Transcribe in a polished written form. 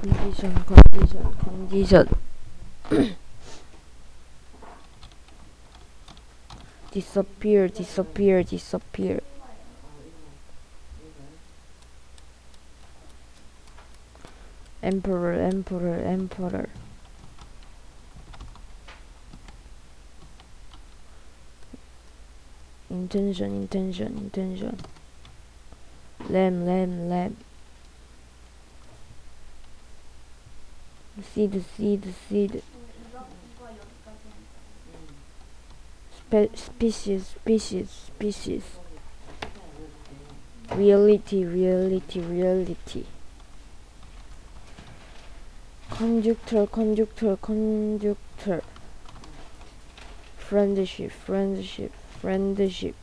condition. Disappear. Emperor. Intention. Lamb. Seed. Species. Reality. Conjuncture. Friendship.